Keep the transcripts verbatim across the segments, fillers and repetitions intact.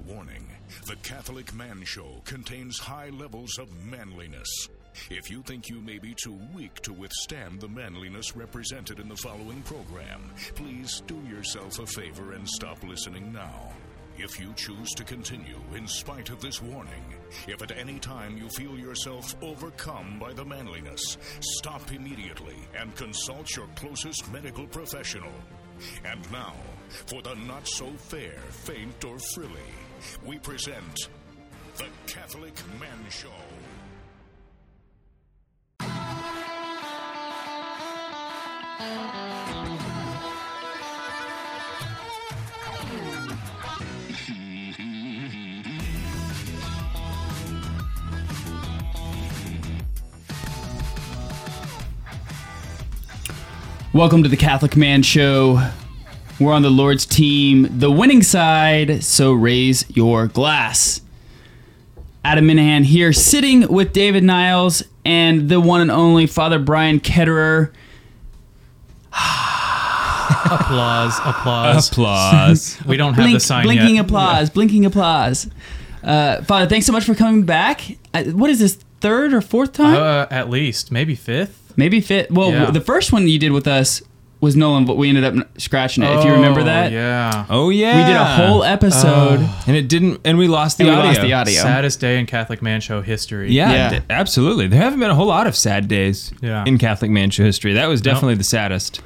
Warning, the Catholic Man Show contains high levels of manliness. If you think you may be too weak to withstand the manliness represented in the following program, please do yourself a favor and stop listening now. If you choose to continue in spite of this warning, if at any time you feel yourself overcome by the manliness, stop immediately and consult your closest medical professional. And now, for the not-so-fair, faint, or frilly, we present The Catholic Man Show. Welcome to the Catholic Man Show. We're on the Lord's team, the winning side, so raise your glass. Adam Minahan here, sitting with David Niles and the one and only Father Brian Ketterer. Applause, applause. Applause. We don't have Blink, the sign blinking yet. applause, blinking applause. Uh, Father, thanks so much for coming back. Uh, what is this, third or fourth time? Uh, at least, maybe fifth. Maybe fit. Well, Yeah. the first one you did with us was Nolan, but we ended up scratching it. If you remember that, Yeah. Oh yeah, we did a whole episode, and it didn't, and we lost the and we audio. lost the audio. Saddest day in Catholic Man Show history. Yeah, Yeah. d- absolutely. There haven't been a whole lot of sad days Yeah. in Catholic Man Show history. That was definitely the saddest.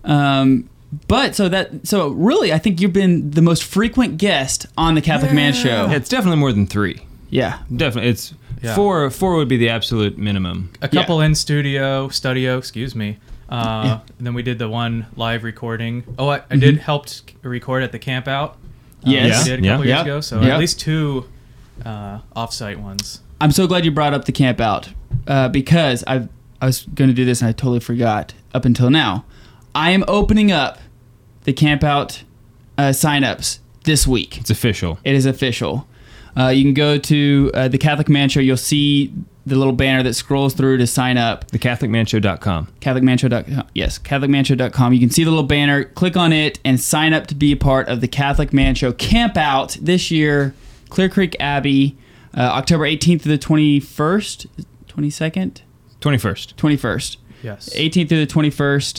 Um, but so that so really, I think you've been the most frequent guest on the Catholic Man Show. Yeah, it's definitely more than three. Yeah, Definitely, it's Yeah. four. Four would be the absolute minimum. A couple in studio, studio, excuse me. Uh, Yeah. and then we did the one live recording. Oh, I, I did helped record at the camp out. Uh, Yes. we did a Yeah. couple Yeah. years ago. So Yeah. at least two uh, off-site ones. I'm so glad you brought up the camp out uh, because I I was going to do this and I totally forgot up until now. I am opening up the camp out uh, signups this week. It's official. It is official. Uh, you can go to uh, the Catholic Man Show. You'll see the little banner that scrolls through to sign up. the catholic man show dot com. Catholic Man Show dot com. Yes, Catholic Man Show dot com. You can see the little banner. Click on it and sign up to be a part of the Catholic Man Show Camp Out this year. Clear Creek Abbey, uh, October eighteenth to the twenty-first, twenty-second, twenty-first. twenty-first, Yes. eighteenth to the twenty-first.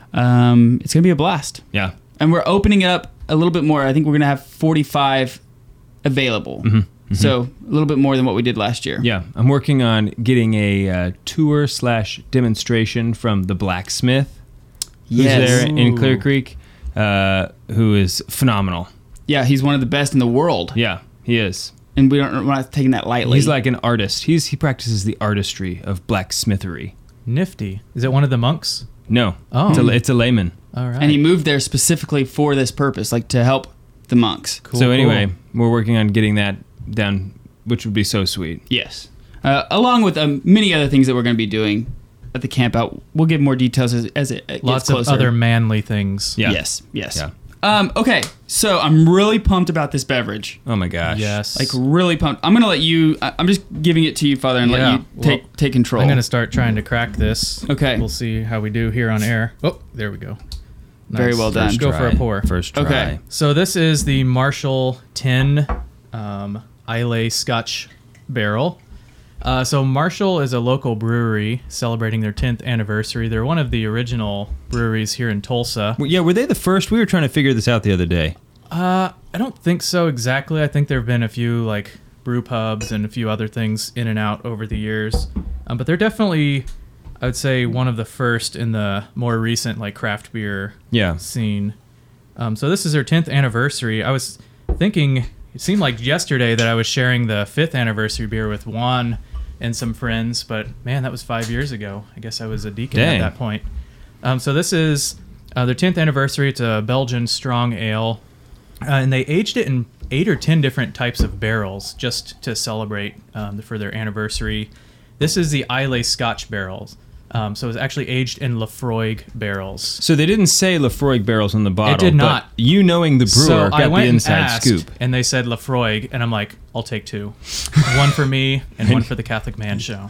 Um, it's gonna be a blast, Yeah. and we're opening up a little bit more. I think we're gonna have forty-five available. Mm-hmm. Mm-hmm. So a little bit more than what we did last year. Yeah, I'm working on getting a uh, tour slash demonstration from the blacksmith who's Yes. there in Clear Ooh. Creek, uh, who is phenomenal. Yeah, he's one of the best in the world, Yeah, he is. and we don't, we're not taking that lightly. He's like an artist. He's he practices the artistry of blacksmithery. Nifty. Is it one of the monks? No, Oh. it's a, it's a layman. All right. and he moved there specifically for this purpose, like to help the monks. Cool, so anyway, cool. we're working on getting that down, which would be so sweet. Yes. Uh, along with um, many other things that we're going to be doing at the camp out. We'll give more details as, as it gets Lots closer. of other manly things. Yeah. Yes, yes. Yeah. Um, okay, so I'm really pumped about this beverage. Oh my gosh. Yes. Like, really pumped. I'm going to let you, I- I'm just giving it to you, Father, and Yeah, let you take well, take control. I'm going to start trying to crack this. Okay. We'll see how we do here on air. Oh, there we go. Very Nice. well done. Let's go for a Try. pour. First try. Okay. So this is the Marshall tin um, Islay Scotch barrel. Uh, so Marshall is a local brewery celebrating their tenth anniversary. They're one of the original breweries here in Tulsa. Well, yeah, were they the first? We were trying to figure this out the other day. Uh, I don't think so exactly. I think there have been a few like brew pubs and a few other things in and out over the years. Um, but they're definitely, I would say, one of the first in the more recent like craft beer Yeah. scene. Um, so this is their tenth anniversary. I was thinking, it seemed like yesterday that I was sharing the fifth anniversary beer with Juan and some friends, but man, that was five years ago. I guess I was a deacon Dang. at that point. Um, so this is uh, their tenth anniversary. It's a Belgian strong ale, uh, and they aged it in eight or ten different types of barrels just to celebrate um, for their anniversary. This is the Islay Scotch barrels. Um, so it was actually aged in Lafroig barrels. So they didn't say Lafroig barrels on the bottle. It did but not. You knowing the brewer So got I went the inside and asked, scoop. and they said Lafroig, and I'm like, I'll take two, one for me and one for the Catholic Man Show.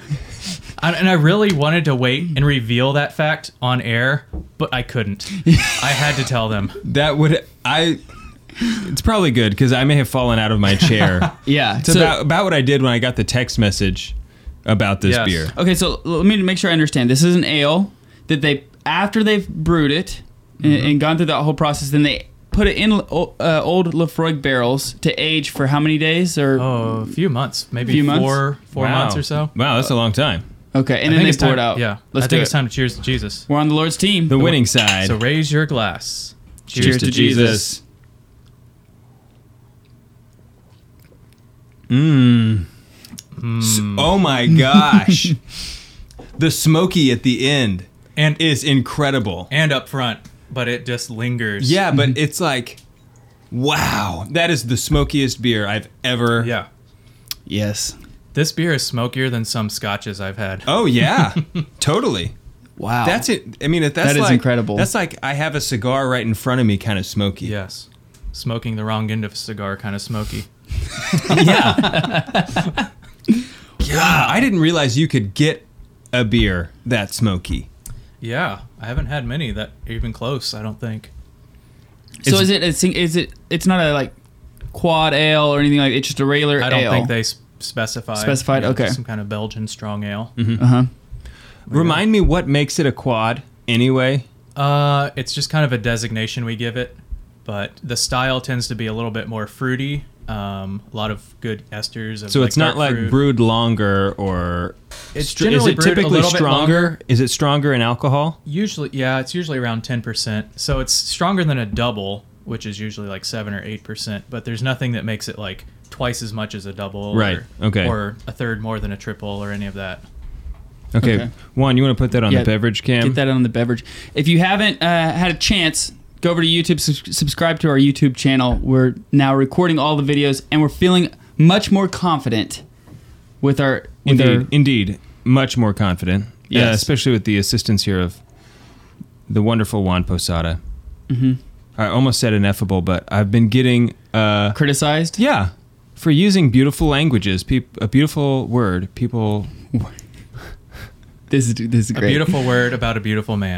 I, and I really wanted to wait and reveal that fact on air, but I couldn't. I had to tell them. That would I. It's probably good because I may have fallen out of my chair. Yeah. It's so- about, about what I did when I got the text message about this Yes. beer. Okay, so let me make sure I understand. This is an ale that they, after they've brewed it and, and gone through that whole process, then they put it in uh, old Lefroy barrels to age for how many days? Or Oh, a few months, maybe Few months? four four Wow. months or so. Wow, that's a long time. okay, and I then think they it's pour time, it out. Yeah, Let's I do think it. it's time to cheers to Jesus. We're on the Lord's team. The winning side. So raise your glass. Cheers to Jesus. Mmm. Oh my gosh. The smoky at the end And is incredible. and up front, but it just lingers. Yeah, but it's like, wow, that is the smokiest beer I've ever. Yeah. Yes. This beer is smokier than some scotches I've had. Oh yeah, totally. Wow. That's it. I mean, if that's That is like, incredible. That's like I have a cigar right in front of me, kind of smoky. Yes. Smoking the wrong end of a cigar, kind of smoky. Yeah. Wow, I didn't realize you could get a beer that smoky. Yeah, I haven't had many that are even close, I don't think. So It's- is it? It's, is it? It's not a like quad ale or anything like. It's just a regular ale. I don't think they s- specified. Specified? Yeah, Okay. Some kind of Belgian strong ale. Uh huh. Remind me what makes it a quad anyway. Uh, it's just kind of a designation we give it, but the style tends to be a little bit more fruity. Um, a lot of good esters. Of So like it's not dark like fruit. brewed longer or. It's str- generally is it brewed a typically little bit stronger? longer. Is it stronger in alcohol? Usually, yeah, it's usually around ten percent. So it's stronger than a double, which is usually like seven or eight percent. But there's nothing that makes it like twice as much as a double, Right, Or, okay. or a third more than a triple, or any of that. Okay. Okay. Juan, you want to put that on Yeah, the beverage cam? Get that on the beverage. If you haven't uh, had a chance, go over to YouTube, sus- subscribe to our YouTube channel. We're now recording all the videos, and we're feeling much more confident with our. With Indeed, our indeed, much more confident. Yeah, Yes. especially with the assistance here of the wonderful Juan Posada. Mhm. I almost said ineffable, but I've been getting, uh, criticized. yeah, for using beautiful languages. Peop- a beautiful word. People. This is this is A great. beautiful word about a beautiful man.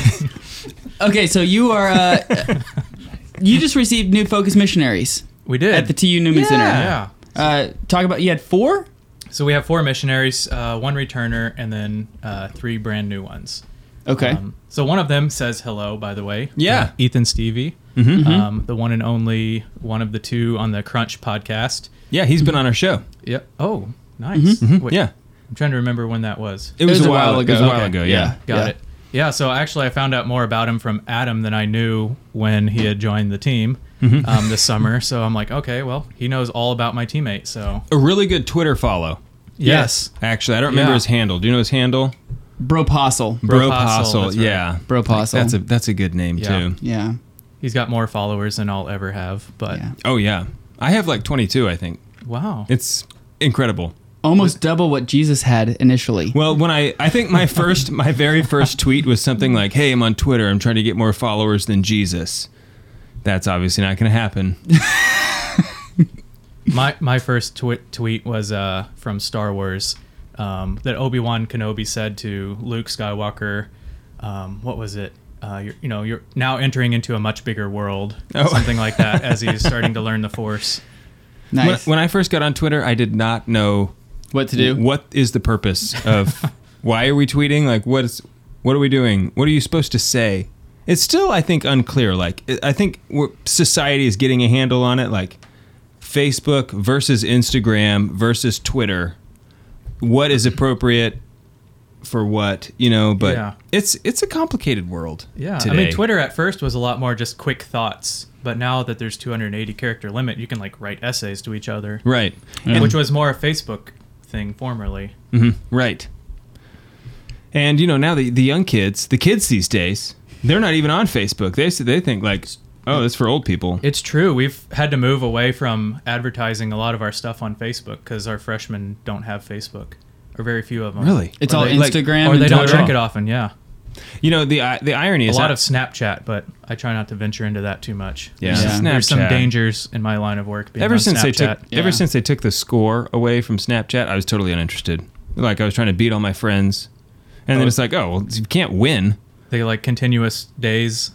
Okay, so you are. Uh, you just received new Focus missionaries We did. at the T U Newman Center. Yeah. Uh, talk about you had four. So we have four missionaries, uh, one returner, and then uh, three brand new ones. Okay. Um, so one of them says hello, by the way. Yeah. Uh, Ethan Stevie. Mhm. Um, the one and only one of the two on the Crunch podcast. Yeah, he's been on our show. Yep. Oh, nice. Wait, Yeah, I'm trying to remember when that was. it was, was a a while, while It was a ago. while Okay. ago. Yeah. Got Yeah. it. Yeah, so actually I found out more about him from Adam than I knew when he had joined the team um, this summer. So I'm like, okay, well, he knows all about my teammate. So A really good Twitter follow. yes. Actually, I don't remember Yeah. his handle. Do you know his handle? Bropostle. Bropostle, Bropostle. that's right. Yeah. Bropostle. That's a that's a good name Yeah. too. Yeah. He's got more followers than I'll ever have. But Yeah. Oh yeah, I have like twenty-two. I think wow. it's incredible. Almost double what Jesus had initially. Well, when I I think my first my very first tweet was something like, "Hey, I'm on Twitter. I'm trying to get more followers than Jesus." That's obviously not going to happen. My my first twi- tweet was uh, from Star Wars um, that Obi-Wan Kenobi said to Luke Skywalker. Um, what was it? Uh, you're, you know, you're now entering into a much bigger world, Oh. something like that, as he's starting to learn the Force. Nice. When, when I first got on Twitter, I did not know what to do? what is the purpose of why are we tweeting? Like, what is what are we doing? What are you supposed to say? It's still, I think, unclear. Like, I think we're, society is getting a handle on it. Like, Facebook versus Instagram versus Twitter. What is appropriate for what, you know? But Yeah. it's it's a complicated world. Yeah, today. I mean, Twitter at first was a lot more just quick thoughts, but now that there's two hundred eighty character limit, you can like write essays to each other, Right. which was more a Facebook thing formerly. hmm Right. And you know, now the the young kids, the kids these days, they're not even on Facebook. They they think like, oh, that's for old people. It's true. We've had to move away from advertising a lot of our stuff on Facebook because our freshmen don't have Facebook, or very few of them. Really? It's Or all they- like- Instagram. Or and they don't Twitter. check it often. Yeah, You know, the i- the irony a is lot that- of Snapchat, but I try not to venture into that too much. Yeah. There's, Yeah. there's some Snapchat. dangers in my line of work. Being ever on since they took Snapchat. Yeah. ever since they took the score away from Snapchat, I was totally uninterested. Like I was trying to beat all my friends, and then Oh. it's like, oh, well, you can't win. they like continuous days.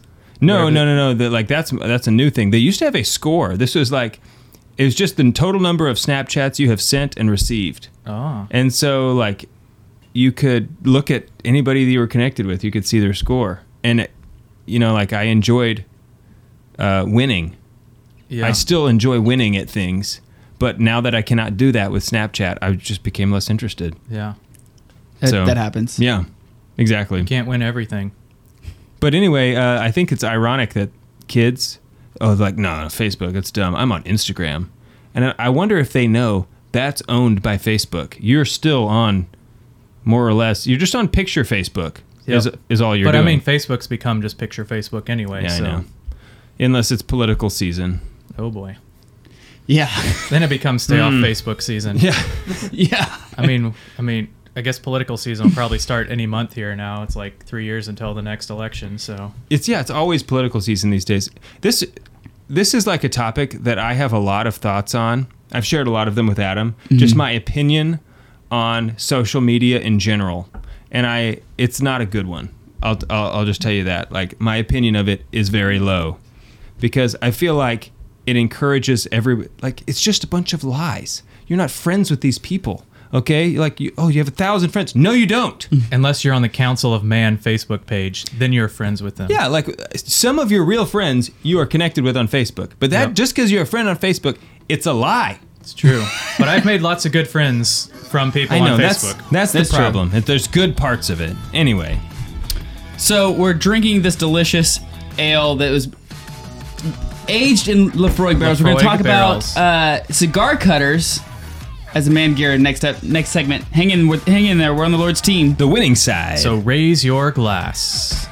No, Whatever. no, no, no. The, like that's that's a new thing. They used to have a score. This was like it was just the total number of Snapchats you have sent and received. Oh. And so like you could look at anybody that you were connected with. You could see their score. And it, you know, like I enjoyed uh, winning. Yeah. I still enjoy winning at things, but now that I cannot do that with Snapchat, I just became less interested. yeah. That, So- that happens. Yeah, exactly. Can't win everything. But anyway, uh, I think it's ironic that kids, oh, like, no, no, Facebook, it's dumb. I'm on Instagram. And I- I wonder if they know that's owned by Facebook. You're still on, more or less, you're just on picture Facebook Yep. is, is all you're But doing. I mean, Facebook's become just picture Facebook anyway. yeah, so. I know. Unless it's political season. Oh boy. Yeah. Then it becomes stay off Facebook season. Yeah. Yeah. I mean, I mean, I guess political season will probably start any month here now. It's like three years until the next election. So It's yeah, it's always political season these days. This this is like a topic that I have a lot of thoughts on. I've shared a lot of them with Adam. Just my opinion on social media in general, and I it's not a good one. I'll, I'll I'll just tell you that. Like my opinion of it is very low, because I feel like it encourages every like it's just a bunch of lies. You're not friends with these people. Okay, like you, oh, you have a thousand friends. No, you don't. unless you're on the Council of Man Facebook page, then you're friends with them. Yeah, like some of your real friends you are connected with on Facebook, but that Yep. just because you're a friend on Facebook, it's a lie. It's true. But I've made lots of good friends from people I know on that's Facebook. that's, That's the true. problem. That There's good parts of it. Anyway, So we're drinking this delicious ale that was aged in Lefroy barrels. We're going to Lefroy talk barrels. about uh, cigar cutters as a man gear next up next segment. Hang in, with, hang in there. We're on the Lord's team. the winning side. So raise your glass.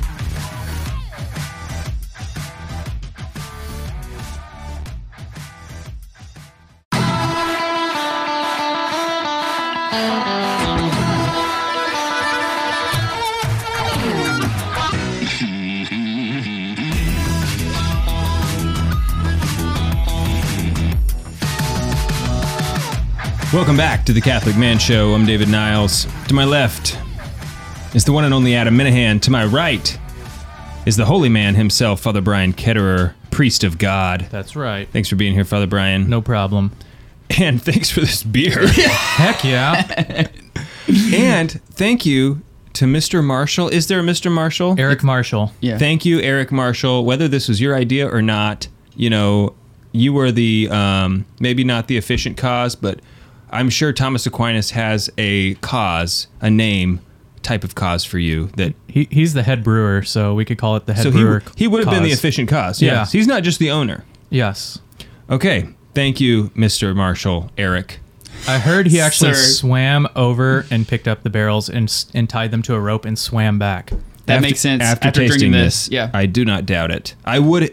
welcome back to the Catholic Man Show. I'm David Niles. To my left is the one and only Adam Minahan. To my right is the holy man himself, Father Brian Ketterer, priest of God. That's right. Thanks for being here, Father Brian. No problem. And thanks for this beer. Heck yeah. And thank you to Mister Marshall. Is there a Mister Marshall? Eric Marshall. Yeah. Thank you, Eric Marshall. Whether this was your idea or not, you know, you were the, um, maybe not the efficient cause, but I'm sure Thomas Aquinas has a cause, a name type of cause for you that. He, he's the head brewer, so we could call it the head So he, brewer. he would have been the cause. efficient cause. Yeah. Yes. He's not just the owner. Yes. Okay. Thank you, Mister Marshall, Eric. I heard he actually Sir. swam over and picked up the barrels and s- and tied them to a rope and swam back. That After- makes sense. After, After tasting drinking this, this, yeah. I do not doubt it. I would.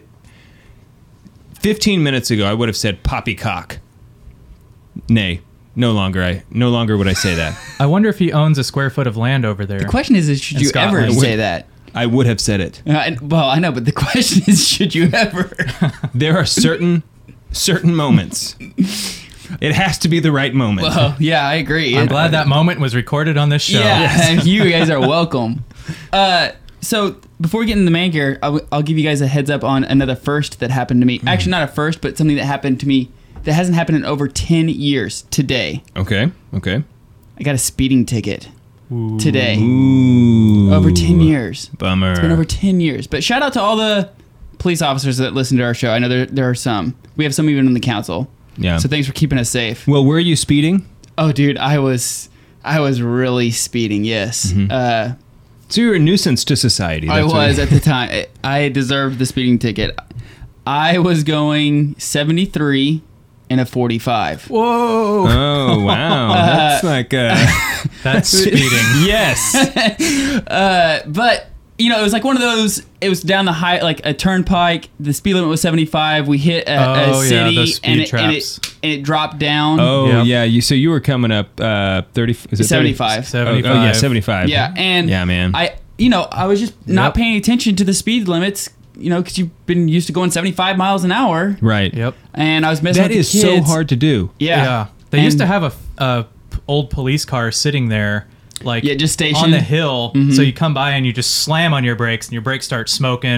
Fifteen minutes ago, I would have said poppycock. Nay, no longer. I no longer would I say that. I wonder if he owns a square foot of land over there. The question is, is should In you ever Scotland. say that? I would have said it. Uh, and- well, I know, but the question is, should you ever? There are certain certain moments. It has to be the right moment. Well, yeah, I agree. I'm It- glad that moment was recorded on this show. Yeah, and you guys are welcome. Uh, so before we get into the man gear, I'll, I'll give you guys a heads up on another first that happened to me. Actually, not a first, but something that happened to me that hasn't happened in over ten years today. Okay. Okay. I got a speeding ticket today. Ooh. Over ten years. Bummer. It's been over ten years. But shout out to all the police officers that listen to our show. I know there, there are some. We have some even in the council. Yeah. So thanks for keeping us safe. Well, were you speeding? Oh, dude, I was I was really speeding, yes. Mm-hmm. Uh, So you're a nuisance to society. I That's what- was at the time. I- I deserved the speeding ticket. I was going seventy-three in a forty-five. Whoa. Oh wow, that's like uh, That's speeding. yes. Uh, but you know, it was like one of those. It was down the high, like a turnpike. The speed limit was seventy-five. We hit a, Oh, a yeah, city, those speed and, it, and, traps. it, and it dropped down. Oh Yep. yeah, you. So you were coming up uh, thirty. Is it seventy-five. thirty? Oh, oh yeah, seventy-five. Yeah, and yeah, man. I, you know, I was just not Yep. paying attention to the speed limits. You know, because you've been used to going seventy-five miles an hour, right. Yep. and I was messing That with is the so kids. hard to do. Yeah, Yeah. They used to And- have a, f- a p- old police car sitting there, like Yeah, just on stationed. the hill. Mhm. So you come by and you just slam on your brakes, and your brakes start smoking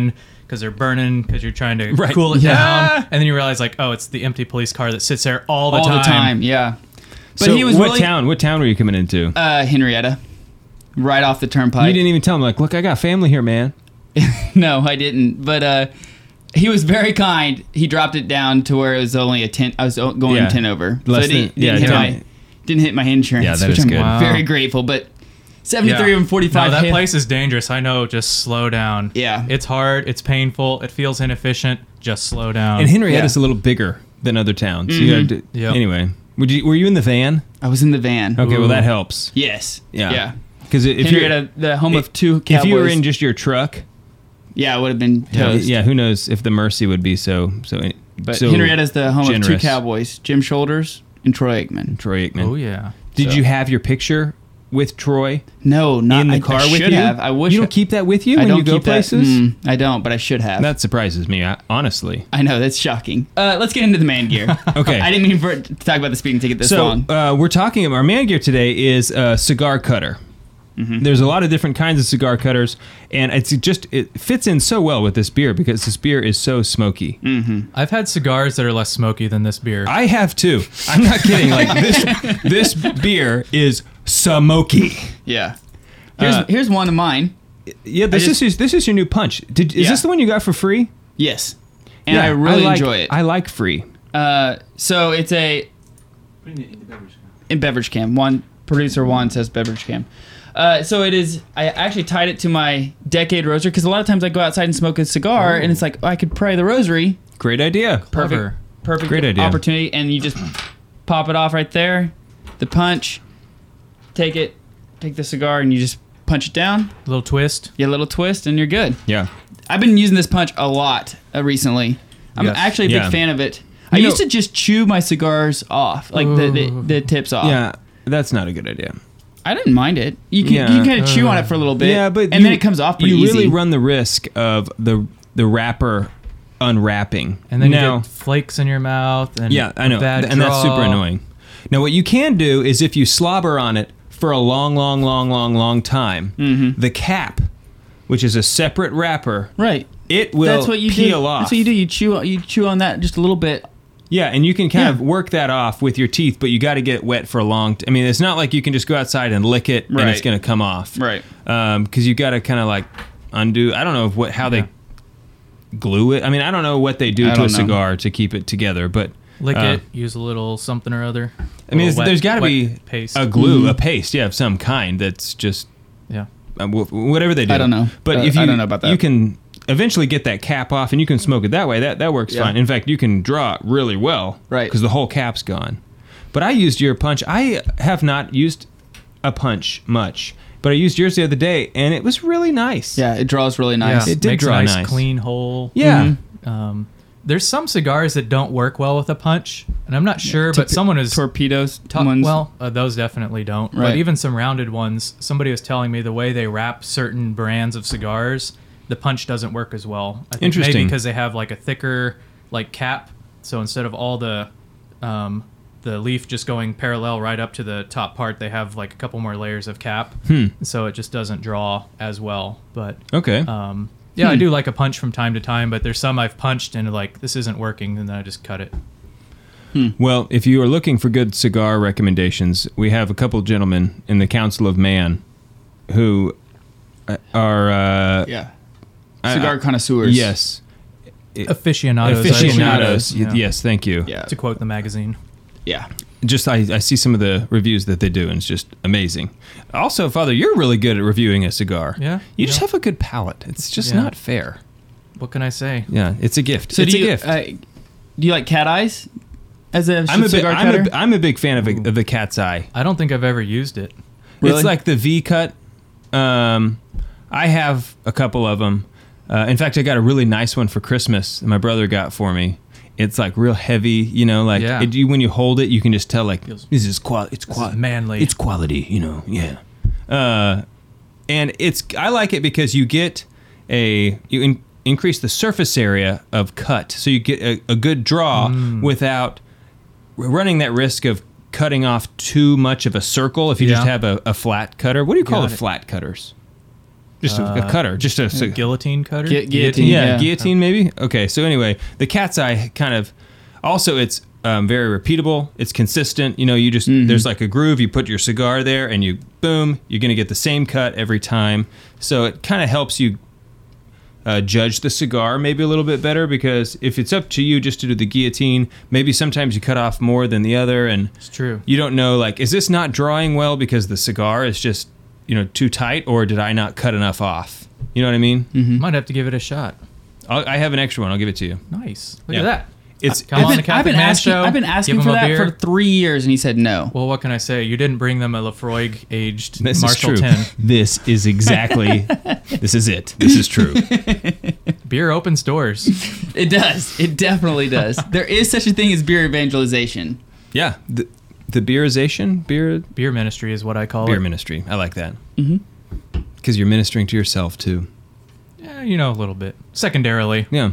because they're burning because you're trying to Right. cool it Yeah. down, and then you realize like, oh, it's the empty police car that sits there all the all time. the time. Yeah, but so he was what really town? What town were you coming into? uh, Henrietta, right off the turnpike. You didn't even tell him like, look, I got family here, man. No, I didn't. But uh, he was very kind. He dropped it down to where it was only a ten. I was o- going Yeah. ten over, Less so it didn't, than- yeah, didn't hit ten. my didn't hit my insurance. Yeah, that which is I'm good. Wow. very grateful. But seventy-three and forty-five. No, that hit- place is dangerous. I know. Just slow down. Yeah. It's hard. It's painful. It feels inefficient. Just slow down. And Henrietta's Yeah. a little bigger than other towns. Mm-hmm. You gotta do- Yep. Anyway, would you, were you in the van? I was in the van. Okay, well Ooh. that helps. Yes. Yeah. Yeah. Because if you're Henrietta, the home of two Cowboys. if you were in just your truck, yeah, it would have been yeah, toast. yeah, who knows if the Mercy would be so so. But so Henrietta's the home of two generous. Cowboys: Jim Shoulders and Troy Aikman. Troy Aikman. oh yeah. Did So- you have your picture with Troy No, not in the I- car I with should you? have. I wish you don't keep that with you I when don't you go keep that- places. Mm, I don't, but I should have. That surprises me, I, honestly. I know, that's shocking. Uh, let's get into the man gear. Okay. I didn't mean for it to talk about the speeding ticket this so long. uh, we're talking about our man gear today is a cigar cutter. Mm-hmm. There's a lot of different kinds of cigar cutters, and it's just it fits in so well with this beer because this beer is so smoky. Mm. I've had cigars that are less smoky than this beer. I have too. I'm not kidding. Like this, this beer is smoky. Yeah. Here's uh, here's one of mine. Yeah, this I just- is this is your new punch. Did is Yeah. this the one you got for free? Yes. And Yeah, I really like, enjoy it. I like free. Uh, so it's a in beverage can. One producer one says beverage can. Uh, so it is. I actually tied it to my decade rosary because a lot of times I go outside and smoke a cigar, and it's like oh, I could pray the rosary. Great idea. Perfect, Clever. perfect Great idea. opportunity, and you just pop it off right there. The punch. Take it. Take the cigar, and you just punch it down. A little twist. Get a little twist, and you're good. Yeah. I've been using this punch a lot uh, recently. I'm Yes. actually a big Yeah. fan of it. I You know- used to just chew my cigars off, like the, the the tips off. Yeah, that's not a good idea. I didn't mind it. You can Yeah. you can kind of chew on it for a little bit. Yeah, but and you- then it comes off pretty You really easy. run the risk of the the wrapper unwrapping, And then now, you get flakes in your mouth. And yeah, I a know, bad and that's super draw. annoying. Now, what you can do is if you slobber on it for a long, long, long, long, long time, Mm-hmm. the cap, which is a separate wrapper, right. it will That's what you peel do. off. That's what you do. You chew you chew on that just a little bit. Yeah, and you can kind Yeah. of work that off with your teeth, but you got to get it wet for a long. T- I mean, it's not like you can just go outside and lick it and it's Right. going to come off, Right. Because you got to kind of like undo. I don't know what how they glue it. I mean, I don't know what they do I to a don't know. cigar to keep it together, but Lick uh, it. Use a little something or other. I mean, A it's, little wet- there's got to wet be paste. a glue, Mm-hmm. a paste, yeah, of some kind that's just yeah. uh, wh- whatever they do. I don't know. but Uh, if you I don't know about that. you can eventually get that cap off and you can smoke it that way. That that works Yeah. fine. In fact, you can draw it really well, Right. Because the whole cap's gone. But I used your punch. I have not used a punch much, but I used yours the other day, and it was really nice. Yeah, it draws really nice. Yeah. It did Makes draw a nice, nice. clean hole. Yeah. Mhm. Um, there's some cigars that don't work well with a punch, and I'm not sure, but Torpe- someone is torpedoes ta- ones. well, uh, those definitely don't. Right. But even some rounded ones, somebody was telling me the way they wrap certain brands of cigars, the punch doesn't work as well. I think Interesting. Maybe because they have like a thicker like cap, so instead of all the um, the leaf just going parallel right up to the top part, they have like a couple more layers of cap, Hmm. so it just doesn't draw as well. But Okay. um, yeah, Hmm. I do like a punch from time to time, but there's some I've punched and like this isn't working, and then I just cut it. Well, if you are looking for good cigar recommendations, we have a couple gentlemen in the Council of Man who uh, are uh, yeah, I- cigar I- connoisseurs. yes, Aficionados. I believe. aficionados. Yeah. Y- Yes, thank you. yeah, To quote the magazine. yeah. Just I, I see some of the reviews that they do, and it's just amazing. Also, Father, you're really good at reviewing a cigar. Yeah, you just yeah. have a good palate. It's just Yeah. not fair. What can I say? Yeah, it's a gift. So it's do a you gift. Uh, do you like cat eyes as a I'm a, big, cigar I'm, cutter? a, I'm a big fan of, a, of the cat's eye. I don't think I've ever used it. Really? It's like the V cut. Um, I have a couple of them. Uh, in fact, I got a really nice one for Christmas that my brother got for me. It's like real heavy, you know, like Yeah. it, you, when you hold it, you can just tell like Feels- this is quality. It's This quality. is manly. It's quality, you know. Yeah. Uh, and it's I like it because you get a you in, increase the surface area of cut, so you get a, a good draw Mm. without running that risk of cutting off too much of a circle. If you just Yeah. have a, a flat cutter, what do you call Got the it. flat cutters? Just a, a Uh, cutter. Just a, a guillotine cutter. Gu- guillotine, yeah, yeah. guillotine maybe. Okay, so anyway, the cat's eye kind of. Also, it's um, very repeatable. It's consistent. You know, you just Mm-hmm. there's like a groove. You put your cigar there, and you boom. You're gonna get the same cut every time. So it kind of helps you uh, judge the cigar maybe a little bit better, because if it's up to you just to do the guillotine, maybe sometimes you cut off more than the other, and It's true. you don't know, like, is this not drawing well because the cigar is just, you know, too tight, or did I not cut enough off? You know what I mean? Mm-hmm. Might have to give it a shot. I'll, I have an extra one. I'll give it to you. Nice. Look Yeah. at that. It's Come I've on been, the I've Catholic been Man asking. Show. I've been asking Give for him a that beer. for three years, and he said no. Well, what can I say? You didn't bring them a Lafroig aged This Marshall is true. tin. This is exactly. This is it. This is true. Beer opens doors. It does. It definitely does. There is such a thing as beer evangelization. Yeah. The, the beerization, beer, Beer ministry is what I call beer it. ministry. I like that. Mm-hmm. Because you're ministering to yourself too. Yeah, you know, a little bit. Secondarily. Yeah.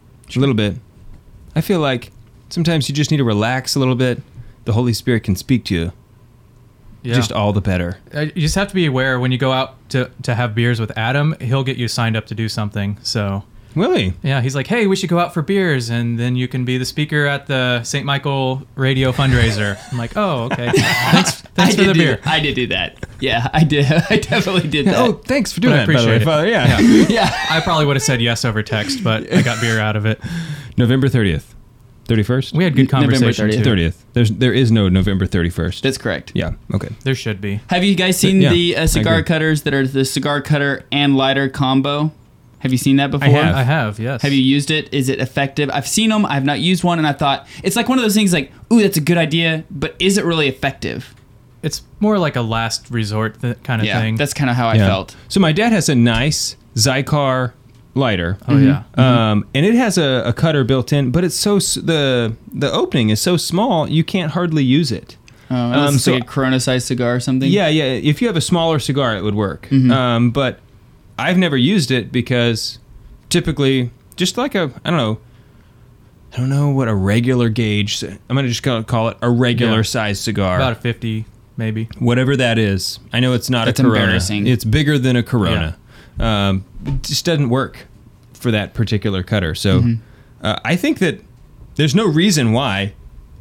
A little bit. I feel like sometimes you just need to relax a little bit. The Holy Spirit can speak to you. Yeah. Just all the better. Uh, you just have to be aware when you go out to, to have beers with Adam, he'll get you signed up to do something. So, Really? yeah, he's like, hey, we should go out for beers, and then you can be the speaker at the Saint Michael radio fundraiser. I'm like, oh, okay. Thanks, thanks I for did the do beer. that. I did do that. Yeah, I did. I definitely did that. Oh, thanks for doing But I that, by the way, appreciate it. Father. Yeah. Yeah. yeah. I probably would have said yes over text, but I got beer out of it. November thirtieth. thirty-first? We had good November conversation, thirtieth. too. thirtieth. There's there is no November thirty-first. That's correct. Yeah. Okay. There should be. Have you guys seen Yeah, the uh, I cigar agree. cutters that are the cigar cutter and lighter combo? Have you seen that before? have. I have, yes. Have you used it? Is it effective? I've seen them. I've not used one, and I thought it's like one of those things like, ooh, that's a good idea, but is it really effective? It's more like a last resort th- kind of yeah, thing. that's kind of how I Yeah. felt. So my dad has a nice Zycar lighter. oh, yeah. Um, and it has a, a cutter built in, but it's so s- the the opening is so small you can't hardly use it. Oh, Um, um, so- like a Corona-sized cigar or something. Yeah, yeah. If you have a smaller cigar, it would work. Mm-hmm. Um, but I've never used it because typically, just like a, I don't know, I don't know what a regular gauge. I'm gonna just call call it a regular Yeah. size cigar, About a fifty, maybe. whatever that is. I know it's not That's a Corona. embarrassing. It's bigger than a Corona. Um, it just doesn't work for that particular cutter. So Mm-hmm. uh, I think that there's no reason why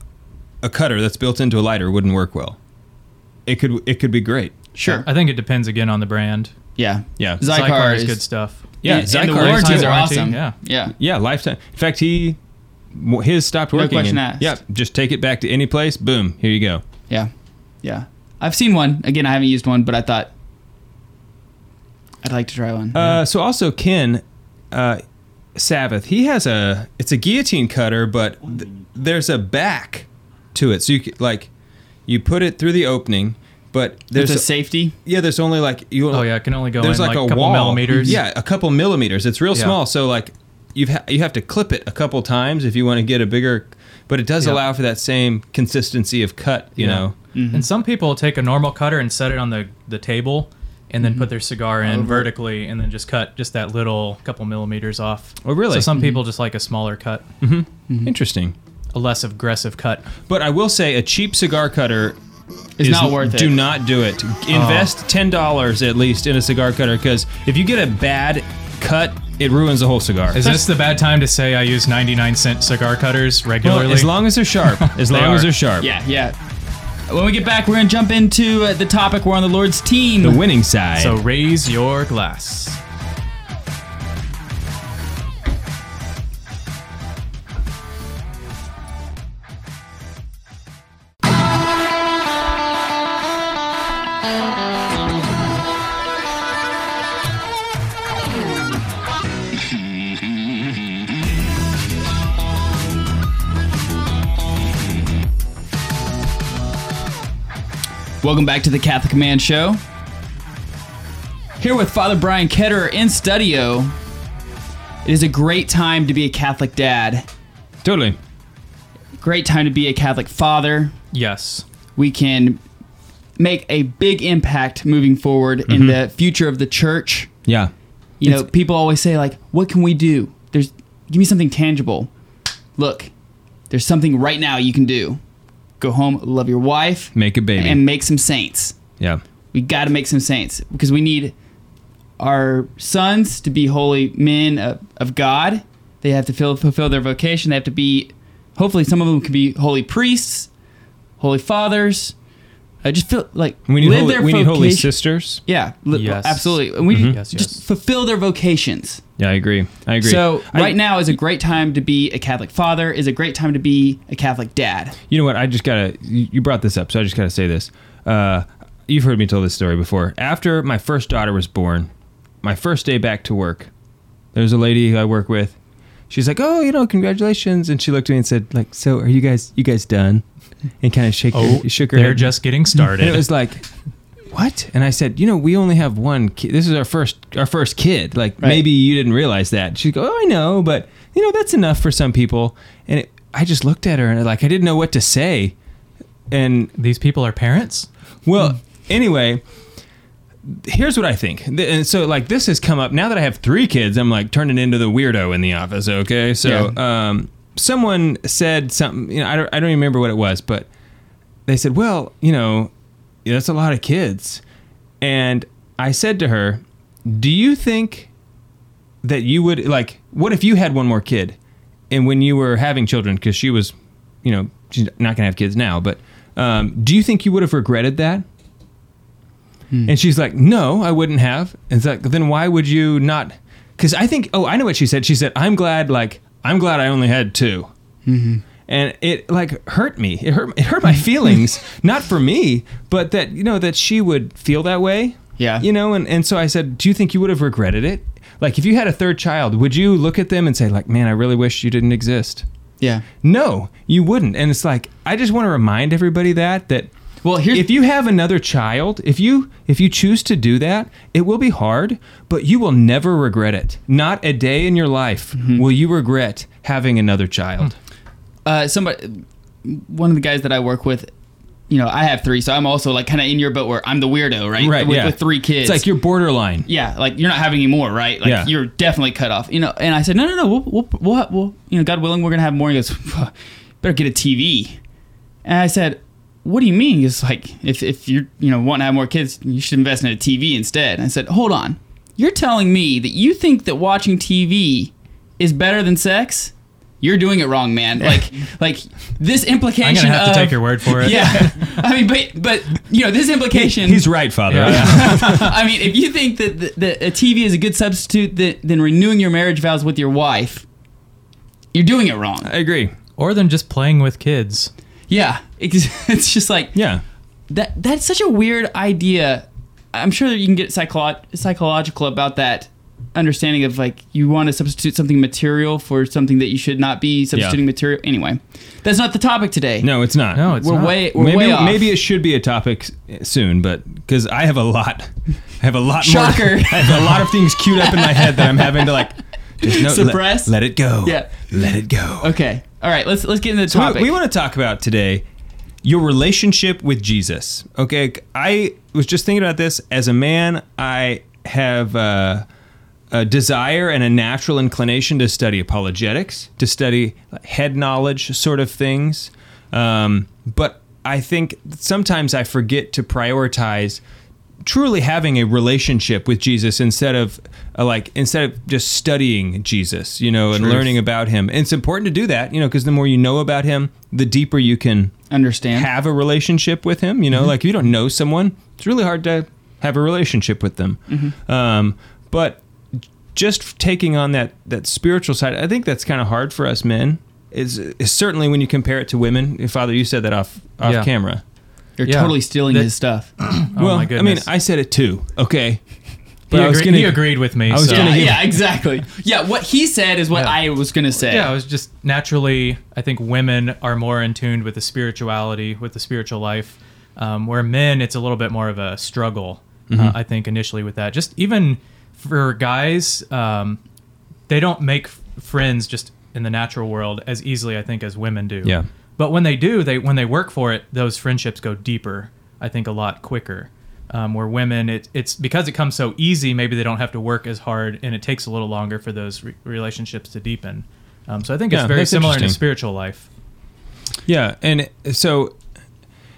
a cutter that's built into a lighter wouldn't work well. It could it could be great. Sure. I think it depends again on the brand. yeah. Yeah. Zycar, Zycar is is good stuff. Yeah, and, Zycar and the is warranties good. are Warranty, awesome. yeah. Yeah. Yeah, lifetime. In fact, he his stopped No working. question and- asked. Yeah, just take it back to any place. Boom, here you go. Yeah. Yeah. I've seen one. Again, I haven't used one, but I thought I'd like to try one. Uh, so also Ken uh, Sabbath, he has a it's a guillotine cutter, but th- there's a back to it. So you c- like you put it through the opening, but There's there's a safety. yeah, there's only like you. Oh, yeah, it can only go there's in like, like a a couple wall. millimeters. Yeah, a couple millimeters. It's real Yeah. small. So like you've ha- you have to clip it a couple times if you want to get a bigger. But it does Yeah. allow for that same consistency of cut. You Yeah. know. And some people take a normal cutter and set it on the, the table and then put their cigar in Over. vertically and then just cut just that little couple millimeters off. Oh, really? So some people just like a smaller cut, Interesting. a less aggressive cut. But I will say a cheap cigar cutter It's not worth it. Do not do it. Invest ten dollars at least in a cigar cutter, because if you get a bad cut, it ruins the whole cigar. Is this the bad time to say I use ninety-nine cent cigar cutters Well, regularly? as long as they're sharp. As They long as are. they're sharp. Yeah, yeah. When we get back, we're going to jump into uh, the topic. We're on the Lord's team. The winning side. So raise your glass. Welcome back to the Catholic Man Show. Here with Father Brian Ketterer in studio. It is a great time to be a Catholic dad. Totally. Great time to be a Catholic father. Yes. We can make a big impact moving forward in the future of the church. Yeah. You know, people always say, like, what can we do? There's give me something tangible. Look, there's something right now you can do. Go home, love your wife, Make a baby. and make some saints. yeah. We got to make some saints because we need our sons to be holy men of, of God. They have to fill, fulfill their vocation. They have to be, hopefully some of them can be holy priests, holy fathers. I just feel like We need live holy, their we need vocation. holy sisters. Yeah, li- Yes. absolutely. And we Mhm. Yes, just yes. fulfill their vocations. Yeah, I agree. I agree. So I- right now is a great time to be a Catholic father, is a great time to be a Catholic dad. You know what? I just gotta. You you brought this up, so I just gotta say this. Uh, you've heard me tell this story before. After my first daughter was born, my first day back to work, there's a lady who I work with. She's like, "Oh, you know, congratulations!" And she looked at me and said, "Like, so are you guys? You guys done?" And kind of shake Oh, her, shook her they're head. just getting started. And it was like, what? And I said, you know, we only have one kid. This is our first our first kid. Like, Right. maybe you didn't realize that. She'd go, oh, I know, but, you know, that's enough for some people. And it, I just looked at her and, like, I didn't know what to say. And, These people are parents? well, anyway, here's what I think. Th- And so, like, this has come up. Now that I have three kids, I'm, like, turning into the weirdo in the office, okay? So, um, someone said something, you know, I don't, I don't even remember what it was, but they said, well, you know, yeah, that's a lot of kids. And I said to her, do you think that you would, like, what if you had one more kid? And when you were having children, because she was, you know, she's not going to have kids now, but um, do you think you would have regretted that? Hmm. And she's like, no, I wouldn't have. And it's like, then why would you not? Because I think, oh, I know what she said. She said, I'm glad, like, I'm glad I only had two. Mm-hmm. And it like hurt me. It hurt. It hurt my feelings. Not for me, but that you know that she would feel that way. Yeah. You know, and, and so I said, do you think you would have regretted it? Like if you had a third child, would you look at them and say like, man, I really wish you didn't exist? Yeah. No, you wouldn't. And it's like I just want to remind everybody that that Well, here's if you have another child, if you if you choose to do that, it will be hard, but you will never regret it. Not a day in your life Mm-hmm. will you regret having another child. uh, somebody, one of the guys that I work with, you know, I have three, so I'm also like kind of in your boat where I'm the weirdo, right? Right, With, yeah. with three kids. It's like you're borderline. Yeah, like you're not having any more, right? Like Yeah. you're definitely cut off, you know. And I said, no, no, no, we'll, we'll, we'll, we'll you know, God willing, we're gonna have more. He goes, better get a T V. And I said, what do you mean? He's like, if if you're, you know, want to have more kids, you should invest in a T V instead. And I said, hold on, you're telling me that you think that watching T V is better than sex? You're doing it wrong, man. Like, like this implication. I'm gonna have of, to take your word for it. Yeah, I mean, but but you know, this implication. He's right, Father. Yeah. I mean, if you think that, that, that a T V is a good substitute that, than renewing your marriage vows with your wife, you're doing it wrong. I agree. Or than just playing with kids. Yeah, it's, it's just like Yeah. that. That's such a weird idea. I'm sure that you can get psycholo- psychological about that understanding of like you want to substitute something material for something that you should not be substituting Yeah. material. Anyway, that's not the topic today. No, it's not. No, it's we're not. way we're maybe way off. maybe it should be a topic s- soon, but because I have a lot, I have a lot Shocker. more. I have a lot of things queued up in my head that I'm having to like just no, Suppress? Let, let it go. Yeah. Let it go. Okay. All right. Let's let's get into the So topic. we, we want to talk about today your relationship with Jesus. Okay, I was just thinking about this. As a man, I have uh, a desire and a natural inclination to study apologetics, to study head knowledge sort of things. Um, but I think sometimes I forget to prioritize truly having a relationship with Jesus instead of uh, like instead of just studying Jesus, you know, and Truth. learning about him. And it's important to do that, you know, because the more you know about him, the deeper you can understand. have a relationship with him. You know, like if you don't know someone, it's really hard to have a relationship with them. Um, but just taking on that that spiritual side, I think that's kind of hard for us men. Is, is certainly when you compare it to women. Father, you said that off off Yeah. camera. You're Yeah. totally stealing That- his stuff. Oh well, my I mean, goodness. I said it too. Okay, he, I was agreed, gonna- he agreed with me. I was so. gonna Yeah, give- yeah, exactly. Yeah, what he said is what Yeah. I was gonna say. Yeah, it was just naturally, I think women are more in tune with the spirituality, with the spiritual life, um, where men, it's a little bit more of a struggle, Mm-hmm. uh, I think, initially with that. Just even for guys, um, they don't make f- friends just in the natural world as easily, I think, as women do. Yeah. But when they do, they when they work for it, those friendships go deeper, I think, a lot quicker. Um, where women, it, it's because it comes so easy, maybe they don't have to work as hard, and it takes a little longer for those re- relationships to deepen. Um, so I think Yeah, it's very that's similar in a interesting. spiritual life. Yeah, and so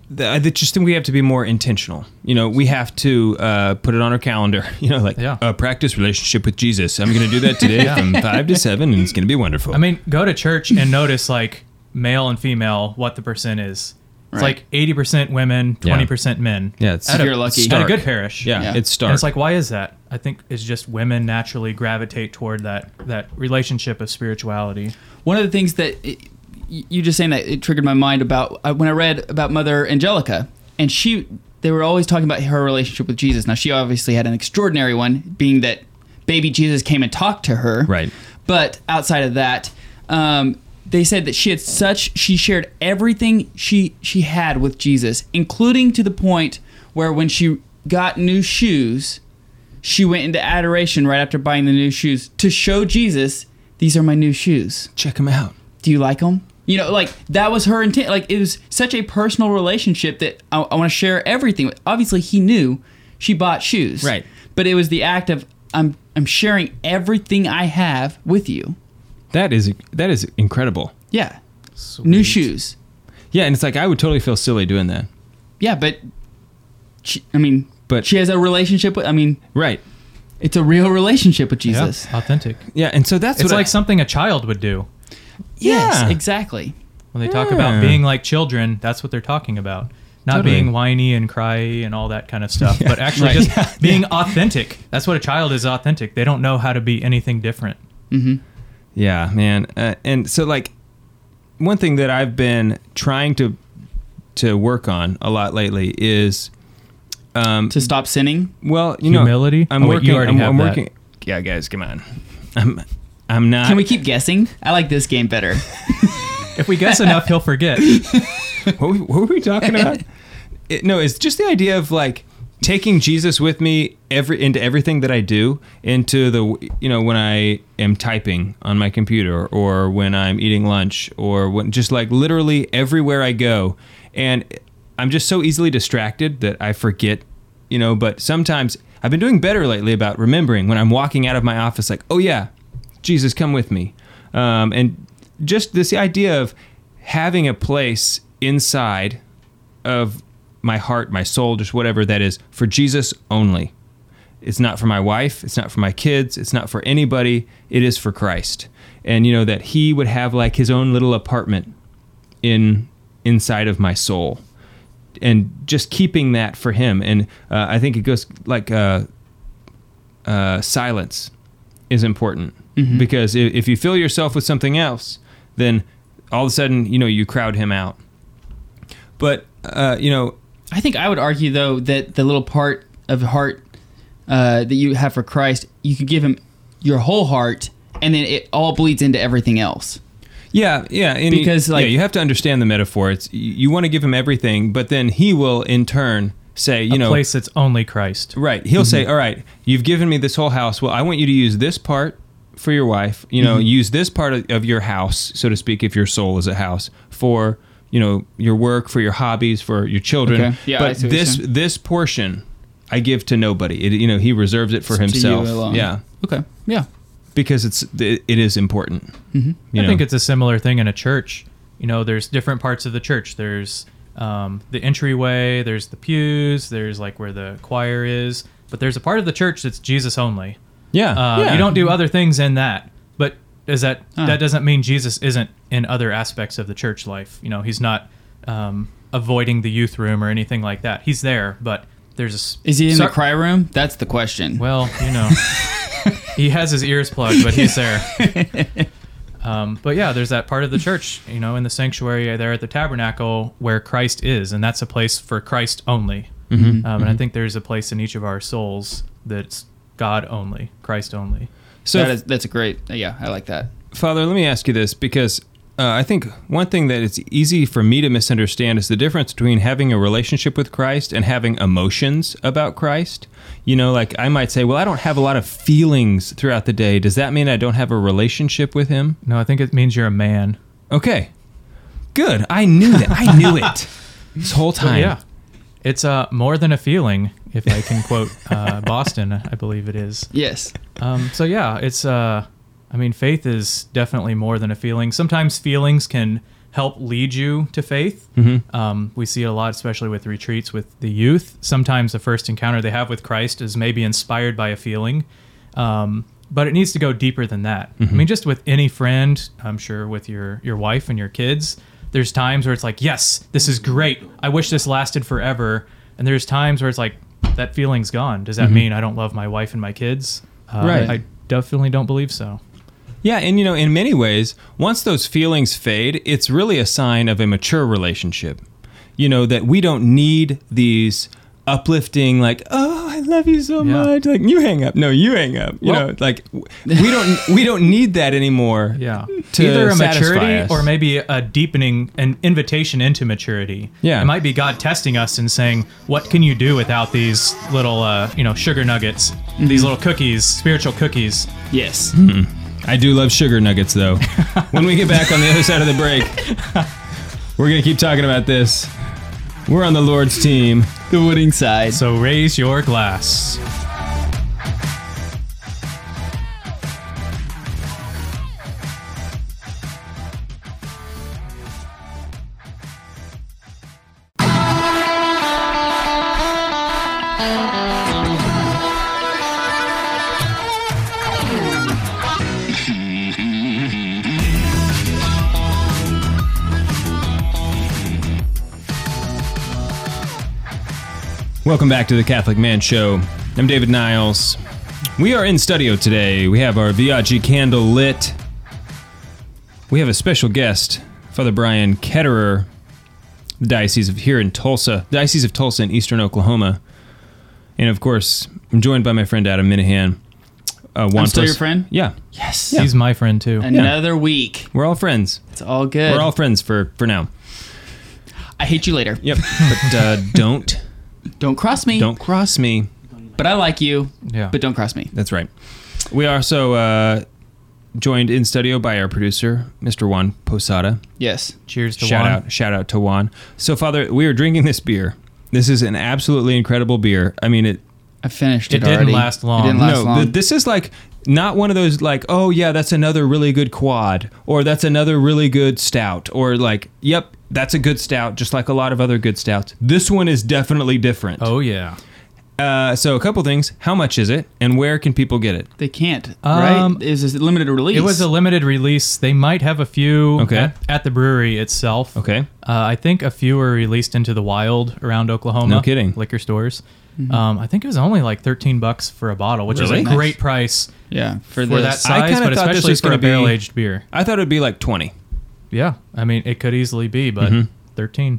the, I just think we have to be more intentional. You know, we have to uh, put it on our calendar. You know, like Yeah. uh, practice relationship with Jesus. I'm going to do that today from five to seven, and it's going to be wonderful. I mean, go to church and notice like male and female what the percent is. It's Right. like eighty percent women, twenty percent men. yeah, it's At If a, you're lucky. at a stark. good parish. Yeah, Yeah. it's stark. And it's like, why is that? I think it's just women naturally gravitate toward that that relationship of spirituality. One of the things that it, you just saying that it triggered my mind about uh, when I read about Mother Angelica, and she they were always talking about her relationship with Jesus. Now she obviously had an extraordinary one, being that baby Jesus came and talked to her. Right. But outside of that, um, they said that she had such she shared everything she she had with Jesus, including to the point where when she got new shoes, she went into adoration right after buying the new shoes to show Jesus, these are my new shoes. Check them out. Do you like them? You know, like that was her intent. Like it was such a personal relationship that I, I want to share everything. Obviously, he knew she bought shoes, Right. But it was the act of I'm I'm sharing everything I have with you. That is that is incredible. Yeah, new shoes. Yeah, and it's like I would totally feel silly doing that. Yeah, but she, I mean, But- she has a relationship with. I mean, Right. it's a real relationship with Jesus. Yeah, authentic. Yeah, and so that's It's what like I, something a child would do. Yes, Yeah. exactly. When they talk Yeah. about being like children, that's what they're talking about. Not Totally. being whiny and cry and all that kind of stuff, but actually Right. just Yeah. being authentic. That's what a child is, authentic. They don't know how to be anything different. Yeah, man. Uh, and so like one thing that I've been trying to to work on a lot lately is um To stop sinning. well, you Humility? know, I'm Oh, wait, working you already I'm, have I'm that. working. Yeah, guys, come on. I'm I'm not Can we keep guessing? I like this game better. If we guess enough, he'll forget. what, were we, what were we talking about? It, no, it's just the idea of like taking Jesus with me every into everything that I do, into the you know when I am typing on my computer or when I'm eating lunch or when just like literally everywhere I go, and I'm just so easily distracted that I forget, you know. But sometimes I've been doing better lately about remembering when I'm walking out of my office, like, oh yeah, Jesus, come with me, um, and just this idea of having a place inside of my heart, my soul, just whatever that is, for Jesus only. It's not for my wife. It's not for my kids. It's not for anybody. It is for Christ. And, you know, that he would have like his own little apartment in inside of my soul. And just keeping that for him. And uh, I think it goes like uh, uh, silence is important. Mm-hmm. Because if, if you fill yourself with something else, then all of a sudden, you know, you crowd him out. But, uh, you know, I think I would argue though that the little part of heart uh, that you have for Christ, you could give him your whole heart, and then it all bleeds into everything else. yeah, yeah. And Because, you, like- yeah, you have to understand the metaphor. It's you, you want to give him everything, but then he will in turn say, you a know, place that's only Christ. right. He'll say, all right, you've given me this whole house. Well, I want you to use this part for your wife. You know, use this part of, of your house, so to speak, if your soul is a house, for you know your work, for your hobbies, for your children. Okay. Yeah, I but see what you're this saying. this portion I give to nobody. It, you know, he reserves it for To you himself. alone. Yeah, Okay. Yeah. because it's it, it is important. Mm-hmm. You I know? think it's a similar thing in a church. You know, there's different parts of the church. There's um, the entryway, there's the pews, there's like where the choir is, but there's a part of the church that's Jesus only. yeah, Uh, yeah. You don't do other things in that, but is that Huh. that doesn't mean Jesus isn't in other aspects of the church life. You know, he's not um, avoiding the youth room or anything like that. He's there, but there's a s- Is he in cer- the cry room? That's the question. Well, you know, he has his ears plugged, but he's there. Um, but yeah, there's that part of the church, you know, in the sanctuary there at the tabernacle where Christ is, and that's a place for Christ only. Mm-hmm. Um, and I think there's a place in each of our souls that's God only, Christ only. So, that is, that's a great. Yeah, I like that. Father, let me ask you this, because uh, I think one thing that it's easy for me to misunderstand is the difference between having a relationship with Christ and having emotions about Christ. You know, like I might say, well, I don't have a lot of feelings throughout the day. Does that mean I don't have a relationship with him? No, I think it means you're a man. Okay. Good. I knew that. I knew it this whole So, time. yeah, it's uh, more than a feeling, if I can quote uh, Boston, I believe it is. Yes. Um, so yeah, it's. Uh, I mean, faith is definitely more than a feeling. Sometimes feelings can help lead you to faith. Mm-hmm. Um, we see it a lot, especially with retreats with the youth. Sometimes the first encounter they have with Christ is maybe inspired by a feeling, um, but it needs to go deeper than that. Mm-hmm. I mean, just with any friend, I'm sure with your, your wife and your kids, there's times where it's like, yes, this is great. I wish this lasted forever. And there's times where it's like, that feeling's gone. Does that Mm-hmm. mean I don't love my wife and my kids? Uh, Right. I definitely don't believe so. Yeah, and you know, in many ways, once those feelings fade, it's really a sign of a mature relationship. You know, that we don't need these uplifting, like, oh, I love you so Yeah. much. Like, you hang up. No, you hang up. You Well- know, like, w- we don't we don't need that anymore. Yeah. To Either a satisfy maturity us. or maybe a deepening, an invitation into maturity. Yeah. It might be God testing us and saying, what can you do without these little, uh, you know, sugar nuggets, these little cookies, spiritual cookies? Yes. I do love sugar nuggets, though. When we get back on the other side of the break, we're going to keep talking about this. We're on the Lord's team. The winning side. So raise your glass. Welcome back to the Catholic Man Show. I'm David Niles. We are in studio today. We have our Viaggi candle lit. We have a special guest, Father Brian Ketterer, the Diocese of here in Tulsa, Diocese of Tulsa in eastern Oklahoma. And of course, I'm joined by my friend Adam Minahan. Uh, Juan I'm still Pos- your friend? Yeah, Yes. He's my friend too. Another week. we're all friends. It's all good. We're all friends for, for now. I hate you later. Yep. But uh, don't Don't cross me. don't cross me. But I like you. Yeah. But don't cross me. That's right. We are also uh, joined in studio by our producer, Mister Juan Posada. Yes. Cheers to Shout Juan. out, shout out to Juan. So, Father, we are drinking this beer. This is an absolutely incredible beer. I mean, it. I finished It it, didn't already. last long. It didn't last no, long. th- this is like not one of those like, oh yeah, that's another really good quad, or that's another really good stout, or like, yep, that's a good stout, just like a lot of other good stouts. This one is definitely different. Oh, yeah. Uh, so a couple things. How much is it, and where can people get it? They can't, Um, right? It was a limited release. It was a limited release. They might have a few Okay. at, at the brewery itself. Okay. Uh, I think a few were released into the wild around Oklahoma. No kidding. Liquor stores. Um, I think it was only like thirteen bucks for a bottle, which Really? is a Nice. great price yeah, for, for this. that I size, kinda but thought this especially was for a gonna be- barrel aged beer. I thought it'd be like twenty. Yeah, I mean it could easily be, but Mhm. thirteen.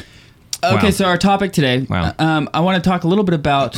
Okay, Wow. so our topic today. Wow. Um, I want to talk a little bit about.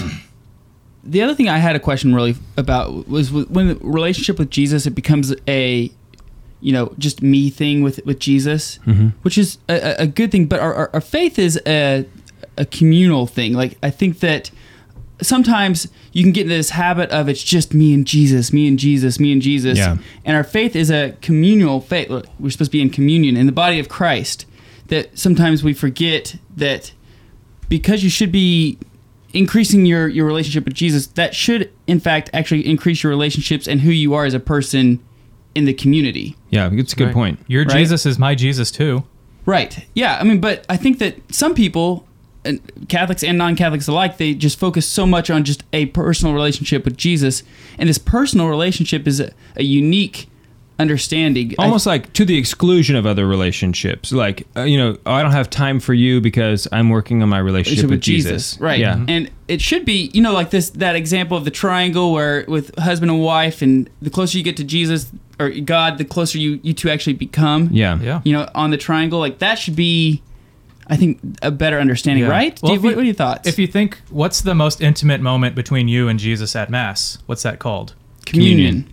The other thing I had a question really about was when the relationship with Jesus, it becomes a, you know, just me thing with with Jesus, Mm-hmm. which is a, a good thing. But our, our, our faith is a a communal thing. Like I think that sometimes you can get into this habit of it's just me and Jesus, me and Jesus, me and Jesus. Yeah. And our faith is a communal faith. Look, we're supposed to be in communion in the body of Christ. That sometimes we forget that because you should be increasing your, your relationship with Jesus, that should in fact actually increase your relationships and who you are as a person in the community. Yeah, it's a good Right. point. Your Right? Jesus is my Jesus too. Right. Yeah. I mean, but I think that some people, and Catholics and non-Catholics alike, they just focus so much on just a personal relationship with Jesus, and this personal relationship is a, a unique understanding. I- Almost like to the exclusion of other relationships. Like, uh, you know, oh, I don't have time for you because I'm working on my relationship relationship with, Jesus. right? Yeah. And it should be, you know, like this that example of the triangle where with husband and wife, and the closer you get to Jesus or God, the closer you you two actually become. Yeah. Yeah. You know, on the triangle, like that should be, I think, a better understanding, Yeah. right? Well, Dave, if what, you- what are your thoughts? If you think, what's the most intimate moment between you and Jesus at Mass? What's that called? communion.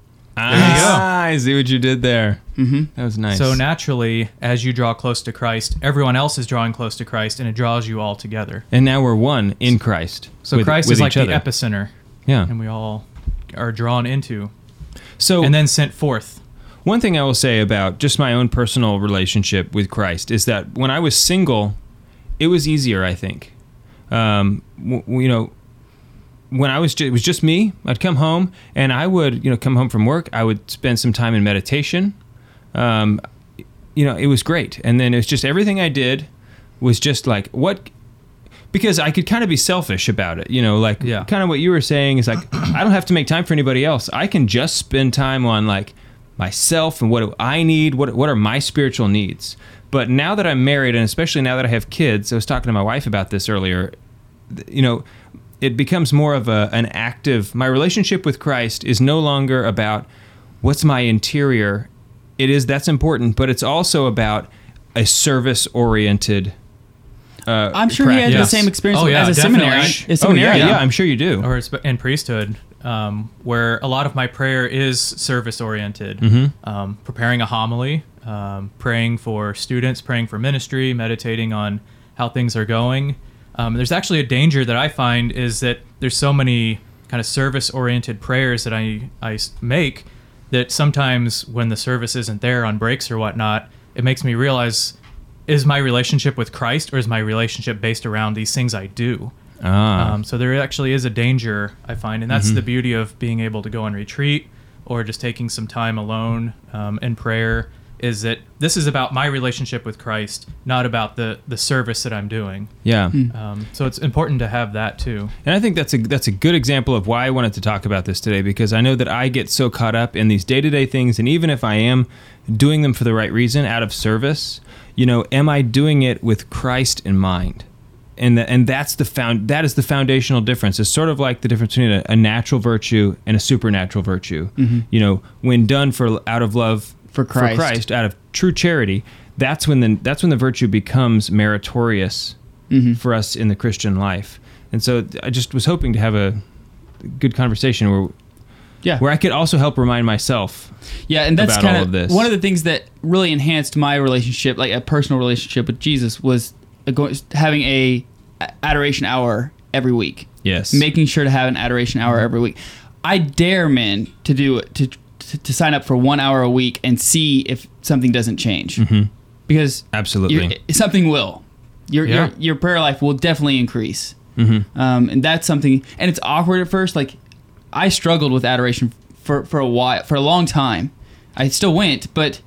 Ah, I see what you did there. Mm-hmm. That was nice. So naturally, as you draw close to Christ, everyone else is drawing close to Christ, and it draws you all together. and now we're one in Christ. So with- Christ with is like each the other. epicenter, Yeah. and we all are drawn into, So and then sent forth. one thing I will say about just my own personal relationship with Christ is that when I was single, it was easier, I think. Um, w- w- you know, when I was, ju- it was just me. I'd come home and I would, you know, come home from work. I would spend some time in meditation. Um, you know, it was great. And then it was just everything I did was just like, what, because I could kind of be selfish about it, you know, like Yeah. kind of what you were saying is like, I don't have to make time for anybody else. I can just spend time on like myself and what do I need, what what are my spiritual needs. But now that I'm married, and especially now that I have kids, I was talking to my wife about this earlier, th- you know, it becomes more of a an active, my relationship with Christ is no longer about what's my interior. It is, that's important, but it's also about a service-oriented uh, I'm sure he had Yes. the same experience Oh, yeah, as a definitely. seminary. I- A Oh, yeah, seminary. yeah, I'm sure you do. or it's in priesthood, um, where a lot of my prayer is service oriented, Mm-hmm. um, preparing a homily, um, praying for students, praying for ministry, meditating on how things are going. Um, there's actually a danger that I find is that there's so many kind of service oriented prayers that I, I s- make that sometimes when the service isn't there on breaks or whatnot, it makes me realize, is my relationship with Christ or is my relationship based around these things I do? Ah. Um, so there actually is a danger, I find, and that's the beauty of being able to go on retreat or just taking some time alone um, in prayer, is that this is about my relationship with Christ, not about the, the service that I'm doing. yeah. Um, so it's important to have that too. And I think that's a that's a good example of why I wanted to talk about this today, because I know that I get so caught up in these day-to-day things, and even if I am doing them for the right reason, out of service, you know, am I doing it with Christ in mind? And the, and that's the found that is the foundational difference. It's sort of like the difference between a, a natural virtue and a supernatural virtue. You know, when done for out of love For Christ. out of true charity, that's when the that's when the virtue becomes meritorious for us in the Christian life. And so I just was hoping to have a good conversation where Yeah. where I could also help remind myself. Yeah, and that's about kind all of of this. one of the things that really enhanced my relationship, like a personal relationship with Jesus, was a go- having a adoration hour every week. Yes. Making sure to have an adoration hour every week. I dare men to do it, to, to to sign up for one hour a week and see if something doesn't change. Mm-hmm. Because Absolutely. you're- something will. Your, Yeah. your your prayer life will definitely increase. Mm-hmm. Um, and that's something, and it's awkward at first. Like, I struggled with adoration for, for a while, for a long time. I still went, but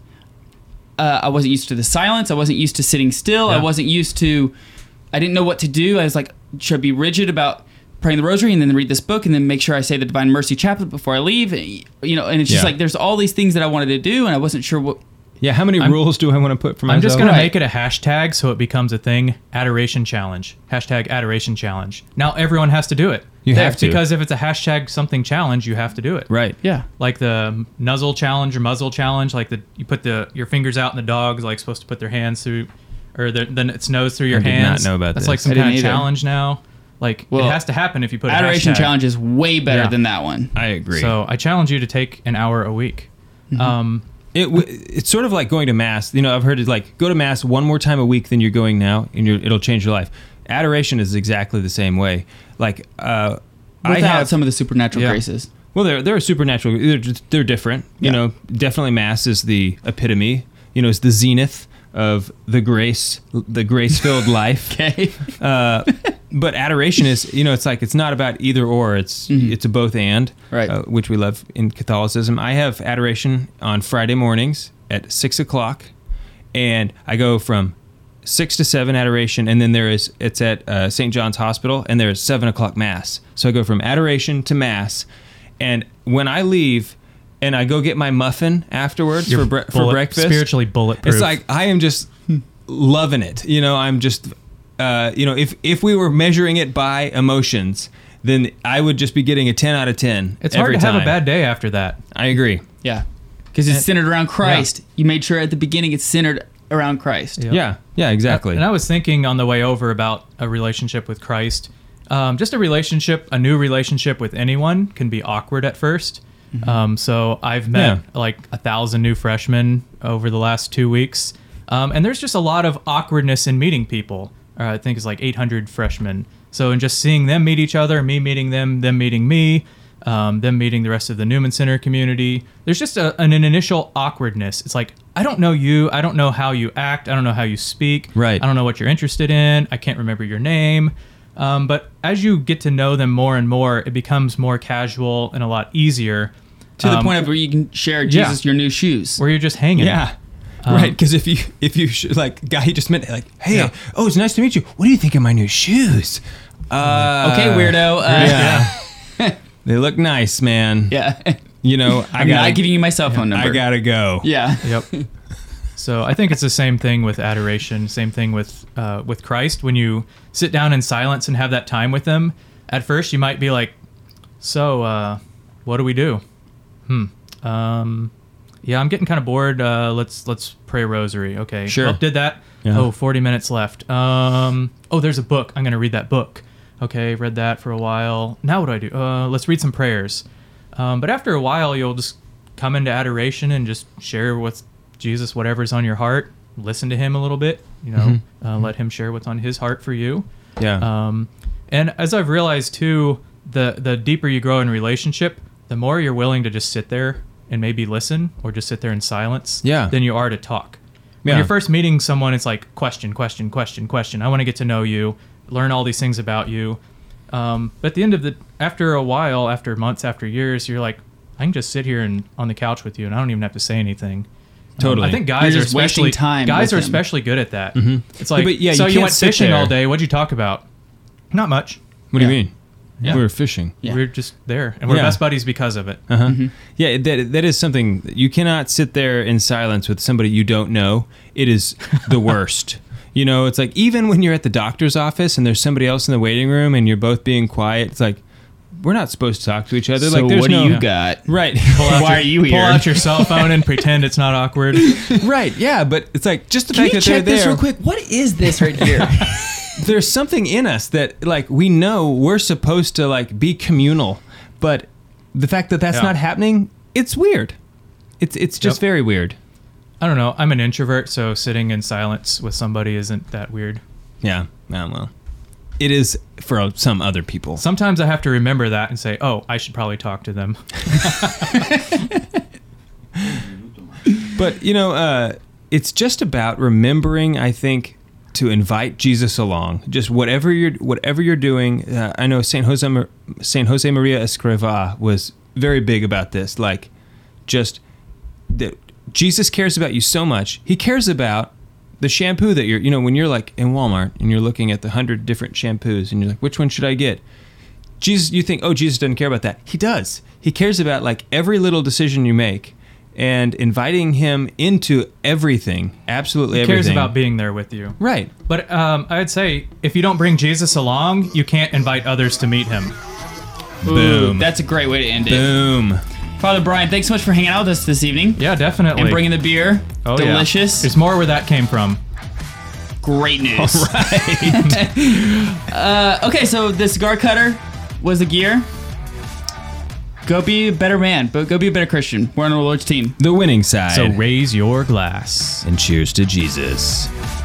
uh, I wasn't used to the silence. I wasn't used to sitting still. I Yeah. wasn't used to, I didn't know what to do. I was like, should I be rigid about praying the rosary and then read this book and then make sure I say the Divine Mercy Chaplet before I leave? You know, and it's just Yeah. like, there's all these things that I wanted to do, and I wasn't sure what. Yeah, how many I'm- rules do I want to put for myself? I'm just going Right. to make it a hashtag so it becomes a thing. Adoration challenge. Hashtag adoration challenge. Now everyone has to do it. You have to. Because if it's a hashtag something challenge, you have to do it. Right. Yeah. Like the nuzzle challenge or muzzle challenge, like the you put the your fingers out and the dog's like supposed to put their hands through, or the, then its nose through your I did not hands. know about That's this. like some I didn't kind of either. challenge now. Like Well, it has to happen if you put a Adoration hashtag. Challenge is way better Yeah. than that one. I agree. So I challenge you to take an hour a week. Mm-hmm. Um, It w- it's sort of like going to mass. You know, I've heard it like go to mass one more time a week than you're going now, and you're, it'll change your life. Adoration is exactly the same way. Like uh, I Without have some of the supernatural Yeah. graces. well, they're they're supernatural. They're just, they're different. You Yeah. know, definitely mass is the epitome. You know, it's the zenith of the grace, the grace filled life. Okay. Uh, but adoration is, you know, it's like it's not about either or. It's it's a both and, Right. uh, which we love in Catholicism. I have adoration on Friday mornings at six o'clock, and I go from six to seven adoration, and then there is it's at uh, Saint John's Hospital, and there's seven o'clock mass. So I go from adoration to mass, and when I leave, and I go get my muffin afterwards for bre- for bullet- breakfast, spiritually bulletproof. it's like I am just loving it. You know, I'm just, uh, you know, if if we were measuring it by emotions, then I would just be getting a ten out of ten. it's hard every to have time. a bad day after that. I agree. Yeah. Because it's centered around Christ. You made sure at the beginning it's centered around Christ. Yep. Yeah, yeah, exactly. And I was thinking on the way over about a relationship with Christ. Um, just a relationship, a new relationship with anyone can be awkward at first. Um, so I've met Yeah. like a thousand new freshmen over the last two weeks. Um, and there's just a lot of awkwardness in meeting people. Uh, I think it's like eight hundred freshmen. So in just seeing them meet each other, me meeting them, them meeting me, um, them meeting the rest of the Newman Center community, there's just a, an, an initial awkwardness. It's like, I don't know you. I don't know how you act. I don't know how you speak. Right. I don't know what you're interested in. I can't remember your name. Um, but as you get to know them more and more, it becomes more casual and a lot easier. To the Um, point of where you can share yeah. Jesus your new shoes. where you're just hanging. yeah, Um, right, because if you if you sh- like guy you just met like, hey, Yeah. oh, it's nice to meet you. What do you think of my new shoes? Uh, Okay, weirdo. Uh, Yeah, they look nice, man. yeah. You know, I I'm gotta, not giving you my cell phone number. I gotta go. Yeah. Yep. So I think it's the same thing with adoration, same thing with uh, with Christ. When you sit down in silence and have that time with him, at first you might be like, so uh, what do we do? Hmm. Um, yeah, I'm getting kind of bored. Uh, let's let's pray a rosary. Okay. Sure. Oh, did that. Yeah. Oh, forty minutes left. Um, oh, there's a book. I'm going to read that book. Okay, read that for a while. Now what do I do? Uh, let's read some prayers. Um, but after a while, you'll just come into adoration and just share with Jesus whatever's on your heart. Listen to him a little bit, you know, Mm-hmm. uh, let him share what's on his heart for you. Yeah. Um, and as I've realized too, the the deeper you grow in relationship, the more you're willing to just sit there and maybe listen or just sit there in silence Yeah. than you are to talk. When Yeah. you're first meeting someone, it's like question, question, question, question. I want to get to know you, learn all these things about you. Um, but at the end of the, after a while, after months, after years, you're like, I can just sit here and on the couch with you, and I don't even have to say anything. Um, Totally. I think guys You're are just wasting especially time guys with are him. especially good at that. It's like, Yeah, but yeah, so you you, can't went sit fishing there. all day. What'd you talk about? Not much. What do Yeah. you mean? Yeah. We were fishing. Yeah. We're just there, and we're Yeah. best buddies because of it. Uh-huh. Yeah, that that is something you cannot sit there in silence with somebody you don't know. It is the worst. You know, it's like even when you're at the doctor's office and there's somebody else in the waiting room and you're both being quiet, it's like we're not supposed to talk to each other. So like there's what do no you got? Right. Why are you Pull here? out your cell phone and pretend it's not awkward. Right. Yeah, but it's like just the Can fact you that they're check this there. real quick? What is this right here? There's something in us that like we know we're supposed to like be communal, but the fact that that's Yeah. not happening, it's weird. It's it's just Yep. very weird. I don't know. I'm an introvert, so sitting in silence with somebody isn't that weird. Yeah. Yeah, well. It is for some other people. Sometimes I have to remember that and say, oh, I should probably talk to them. But, you know, uh, it's just about remembering, I think, to invite Jesus along. Just whatever you're whatever you're doing. Uh, I know Saint Jose Mar- Saint Jose Maria Escrivá was very big about this. Like, just that Jesus cares about you so much. He cares about the shampoo that you're, you know, when you're like in Walmart and you're looking at the hundred different shampoos and you're like, which one should I get? Jesus, you think, oh, Jesus doesn't care about that. He does. He cares about like every little decision you make and inviting him into everything, absolutely He everything. cares about being there with you. Right. But um, I'd say if you don't bring Jesus along, you can't invite others to meet him. Boom. Ooh, that's a great way to end it. Boom. Father Brian, thanks so much for hanging out with us this evening Yeah, definitely. and bringing the beer. Oh, yeah. Delicious. There's more where that came from. Great news. uh, okay, so the cigar cutter was the gear. Go be a better man, but go be a better Christian. We're on the Lord's team. The winning side. So raise your glass. and cheers to Jesus.